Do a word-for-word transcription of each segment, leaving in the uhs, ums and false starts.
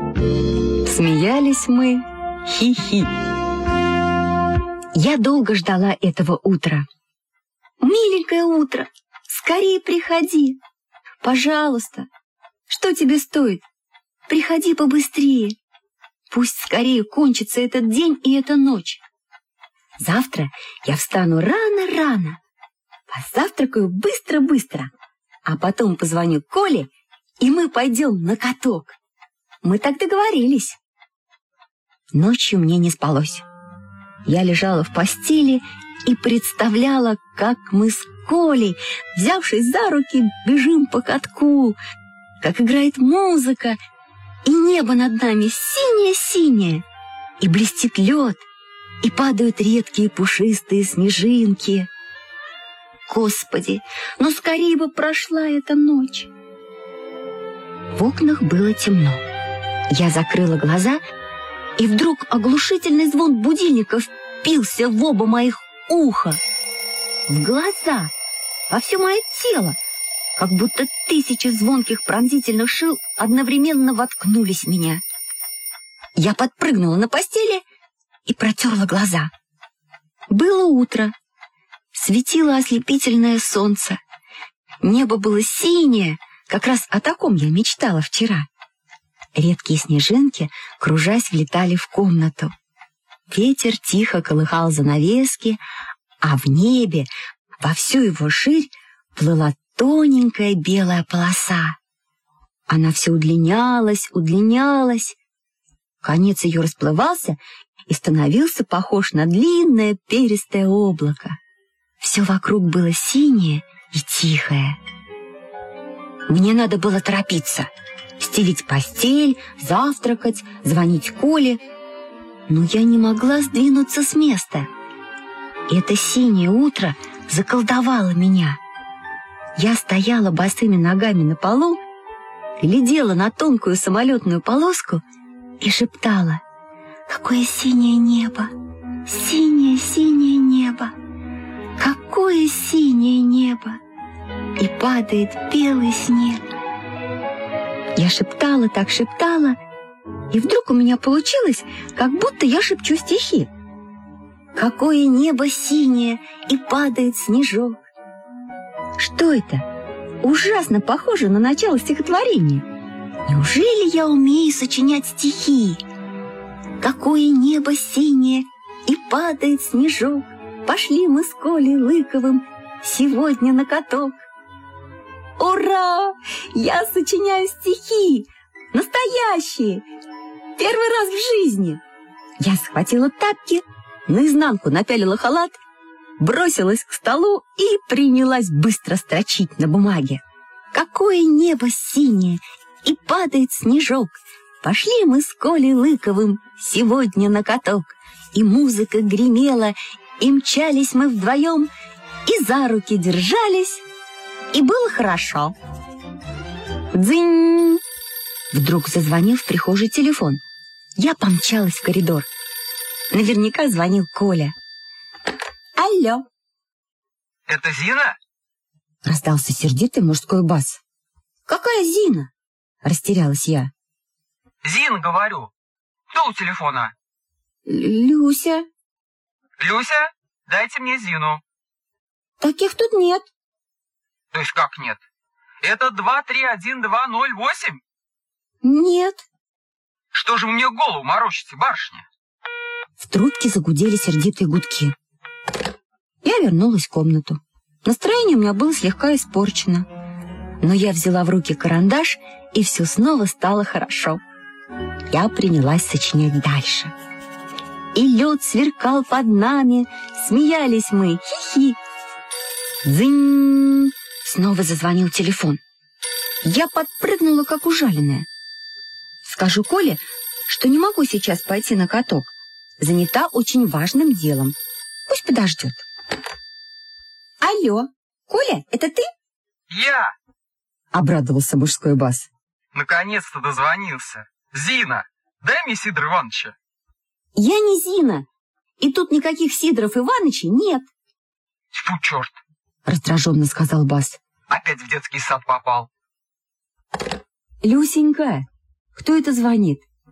Смеялись мы, хи-хи. Я долго ждала этого утра. «Миленькое утро, скорее приходи. Пожалуйста, что тебе стоит? Приходи побыстрее. Пусть скорее кончится этот день и эта ночь. Завтра я встану рано-рано, позавтракаю быстро-быстро, а потом позвоню Коле, и мы пойдем на каток. Мы так договорились». Ночью мне не спалось. Я лежала в постели и представляла, как мы с Колей, взявшись за руки, бежим по катку, как играет музыка, и небо над нами синее-синее, и блестит лед, и падают редкие пушистые снежинки. Господи, ну скорее бы прошла эта ночь. В окнах было темно. Я закрыла глаза, и вдруг оглушительный звон будильника впился в оба моих уха, в глаза, во все мое тело, как будто тысячи звонких пронзительных шил одновременно воткнулись в меня. Я подпрыгнула на постели и протерла глаза. Было утро, светило ослепительное солнце, небо было синее, как раз о таком я мечтала вчера. Редкие снежинки, кружась, влетали в комнату. Ветер тихо колыхал занавески, а в небе во всю его ширь плыла тоненькая белая полоса. Она все удлинялась, удлинялась. Конец ее расплывался и становился похож на длинное перистое облако. Все вокруг было синее и тихое. Мне надо было торопиться, стелить постель, завтракать, звонить Коле, но я не могла сдвинуться с места. Это синее утро заколдовало меня. Я стояла босыми ногами на полу, глядела на тонкую самолетную полоску и шептала: «Какое синее небо! Синее-синее небо! Какое синее небо! И падает белый снег!» Я шептала, так шептала, и вдруг у меня получилось, как будто я шепчу стихи. «Какое небо синее, и падает снежок!» Что это? Ужасно похоже на начало стихотворения. Неужели я умею сочинять стихи? «Какое небо синее, и падает снежок! Пошли мы с Колей Лыковым сегодня на каток!» Ура! Я сочиняю стихи! Настоящие! Первый раз в жизни! Я схватила тапки, наизнанку напялила халат, бросилась к столу и принялась быстро строчить на бумаге. «Какое небо синее, и падает снежок! Пошли мы с Колей Лыковым сегодня на каток!» И музыка гремела, и мчались мы вдвоем, и за руки держались, и было хорошо. Дзынь! Вдруг зазвонил в прихожей телефон. Я помчалась в коридор. Наверняка звонил Коля. «Алло!» «Это Зина?» Раздался сердитый мужской бас. «Какая Зина?» Растерялась я. «Зина, говорю. Кто у телефона?» «Люся». «Люся, дайте мне Зину». «Таких тут нет». «То есть как нет? Это два три один два ноль восемь?» «Нет». «Что же вы мне голову морочите, барышня?» В трубке загудели сердитые гудки. Я вернулась в комнату. Настроение у меня было слегка испорчено. Но я взяла в руки карандаш, и все снова стало хорошо. Я принялась сочинять дальше. И лед сверкал под нами, смеялись мы, хи-хи. Дзынь! Снова зазвонил телефон. Я подпрыгнула, как ужаленная. Скажу Коле, что не могу сейчас пойти на каток. Занята очень важным делом. Пусть подождет. «Алло, Коля, это ты?» «Я!» — обрадовался мужской бас. «Наконец-то дозвонился. Зина, дай мне Сидора Ивановича». «Я не Зина, и тут никаких Сидоров Ивановичей нет». «Тьфу, черт!» — раздраженно сказал бас. «Опять в детский сад попал». «Люсенька, кто это звонит?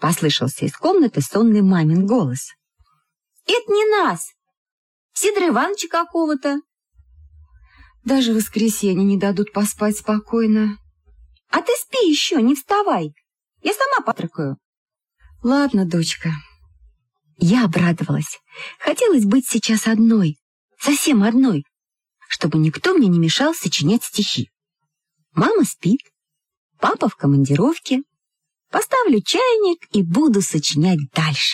Послышался из комнаты сонный мамин голос. Это не нас, Сидора Ивановича какого-то. Даже в воскресенье не дадут поспать спокойно. А ты спи еще, не вставай. Я сама потракаю. Ладно, дочка. Я обрадовалась. Хотелось быть сейчас одной, совсем одной, чтобы никто мне не мешал сочинять стихи. Мама спит, папа в командировке. Поставлю чайник и буду сочинять дальше.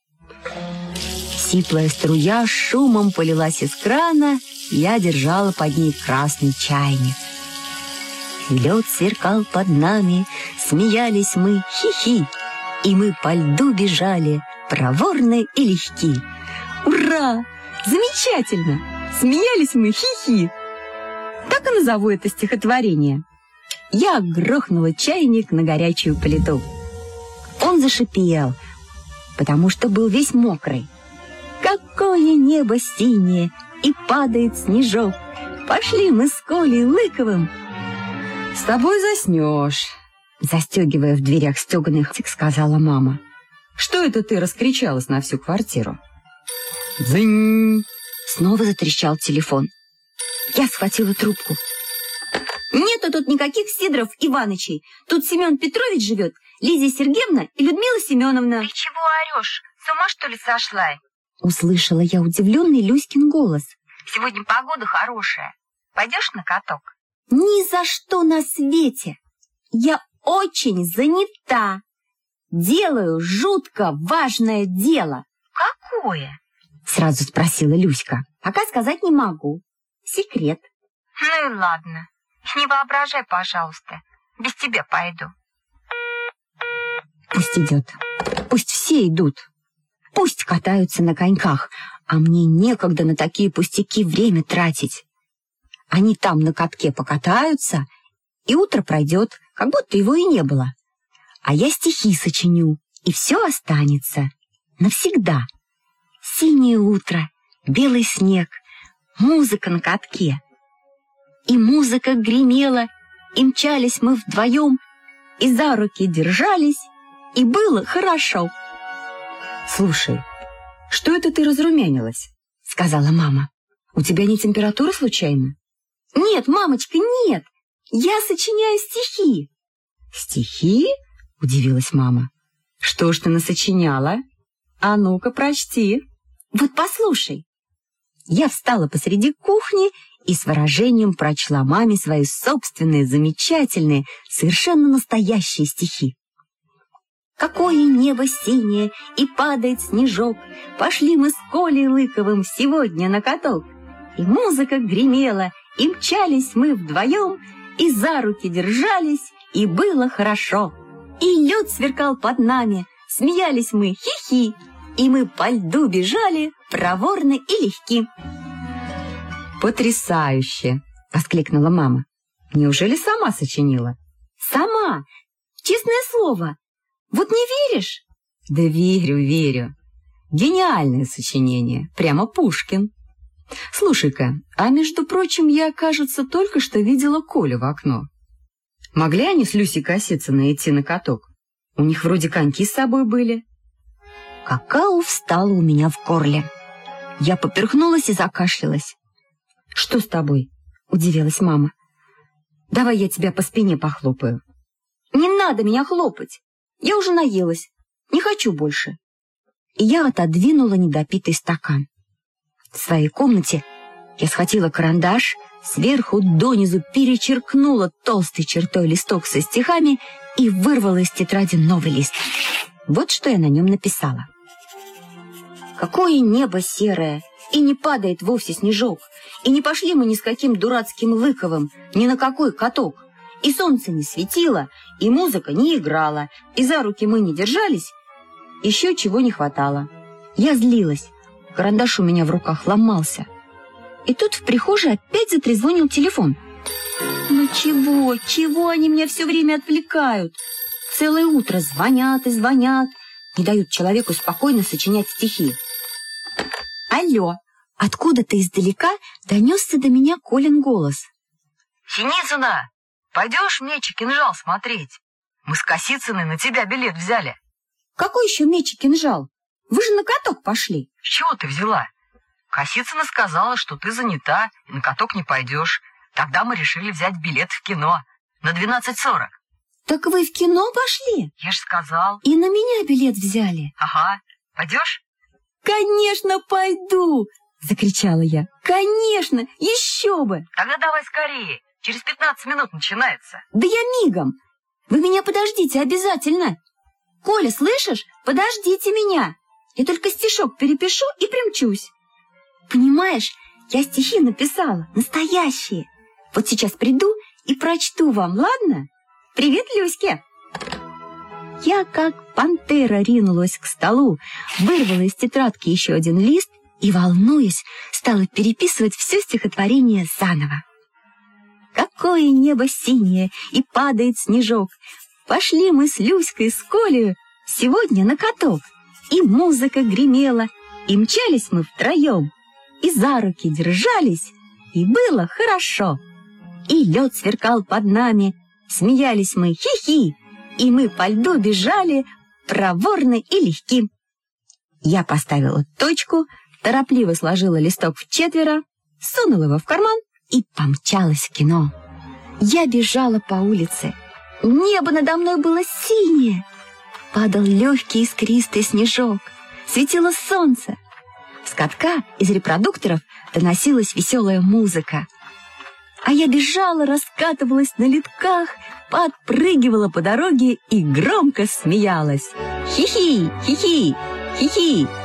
Сиплая струя шумом полилась из крана, я держала под ней красный чайник. Лед сверкал под нами, смеялись мы, хи-хи, и мы по льду бежали, проворны и легки. Ура! Замечательно! Смеялись мы, хи-хи. Так и назову это стихотворение. Я грохнула чайник на горячую плиту. Он зашипел, потому что был весь мокрый. Какое небо синее, и падает снежок. Пошли мы с Колей Лыковым. С тобой заснешь, застегивая в дверях стеганый хатик, сказала мама. Что это ты раскричалась на всю квартиру? Дзынь! Снова затрещал телефон. Я схватила трубку. Нету тут никаких Сидоров Иванычей. Тут Семен Петрович живет, Лизия Сергеевна и Людмила Семеновна. Ты чего орешь? С ума, что ли, сошла? Услышала я удивленный Люськин голос. Сегодня погода хорошая. Пойдешь на каток? Ни за что на свете. Я очень занята. Делаю жутко важное дело. Какое? Сразу спросила Люська. Пока сказать не могу. Секрет. Ну и ладно. Не воображай, пожалуйста. Без тебя пойду. Пусть идет. Пусть все идут. Пусть катаются на коньках, а мне некогда на такие пустяки время тратить. Они там на катке покатаются, и утро пройдет, как будто его и не было. А я стихи сочиню, и все останется. Навсегда. Синее утро, белый снег, музыка на катке. И музыка гремела, и мчались мы вдвоем, и за руки держались, и было хорошо. «Слушай, что это ты разрумянилась?» — сказала мама. «У тебя не температура случайно?» «Нет, мамочка, нет! Я сочиняю стихи!» «Стихи?» — удивилась мама. «Что ж ты насочиняла? А ну-ка, прочти!» «Вот послушай!» Я встала посреди кухни и с выражением прочла маме свои собственные, замечательные, совершенно настоящие стихи. Какое небо синее, и падает снежок. Пошли мы с Колей Лыковым сегодня на каток. И музыка гремела, и мчались мы вдвоем, и за руки держались, и было хорошо. И лед сверкал под нами, смеялись мы, хи-хи, и мы по льду бежали, проворны и легки. «Потрясающе!» — воскликнула мама. «Неужели сама сочинила?» «Сама! Честное слово! Вот не веришь?» «Да верю, верю. Гениальное сочинение, прямо Пушкин. Слушай-ка, а между прочим, я, кажется, только что видела Колю в окно. Могли они с Люсей Косицыной идти на каток? У них вроде коньки с собой были». Какао встало у меня в горле. Я поперхнулась и закашлялась. «Что с тобой?» — удивилась мама. «Давай я тебя по спине похлопаю». «Не надо меня хлопать. Я уже наелась. Не хочу больше». И я отодвинула недопитый стакан. В своей комнате я схватила карандаш, сверху донизу перечеркнула толстой чертой листок со стихами и вырвала из тетради новый лист. Вот что я на нем написала. «Какое небо серое, и не падает вовсе снежок, и не пошли мы ни с каким дурацким Лыковым, ни на какой каток, и солнце не светило, и музыка не играла, и за руки мы не держались, еще чего не хватало». Я злилась, карандаш у меня в руках ломался. И тут в прихожей опять затрезвонил телефон. «Ну чего, чего они меня все время отвлекают? Целое утро звонят и звонят, не дают человеку спокойно сочинять стихи». «Алло!» Откуда-то издалека донесся до меня Колин голос. «Синицына, пойдешь меч и кинжал смотреть? Мы с Косицыной на тебя билет взяли». Какой еще меч и кинжал? Вы же на каток пошли. С чего ты взяла? Косицына сказала, что ты занята и на каток не пойдешь. Тогда мы решили взять билет в кино на двенадцать сорок. Так вы в кино пошли? Я ж сказал. И на меня билет взяли. Ага. Пойдешь? Конечно, пойду! Закричала я. Конечно, еще бы! Тогда давай скорее. Через пятнадцать минут начинается. Да я мигом. Вы меня подождите обязательно. Коля, слышишь? Подождите меня. Я только стишок перепишу и примчусь. Понимаешь, я стихи написала, настоящие. Вот сейчас приду и прочту вам, ладно? Привет, Люське! Я, как пантера, ринулась к столу, вырвала из тетрадки еще один лист и, волнуясь, стала переписывать все стихотворение заново. Какое небо синее, и падает снежок. Пошли мы с Люськой с Колею сегодня на каток. И музыка гремела, и мчались мы втроем, и за руки держались, и было хорошо. И лед сверкал под нами, смеялись мы хи-хи, и мы по льду бежали, проворны и легки. Я поставила точку, торопливо сложила листок в четверо, сунула его в карман и помчалась в кино. Я бежала по улице. Небо надо мной было синее. Падал легкий искристый снежок. Светило солнце. С катка из репродукторов доносилась веселая музыка. А я бежала, раскатывалась на ледках, подпрыгивала по дороге и громко смеялась. Хи-хи, хи-хи, хи-хи.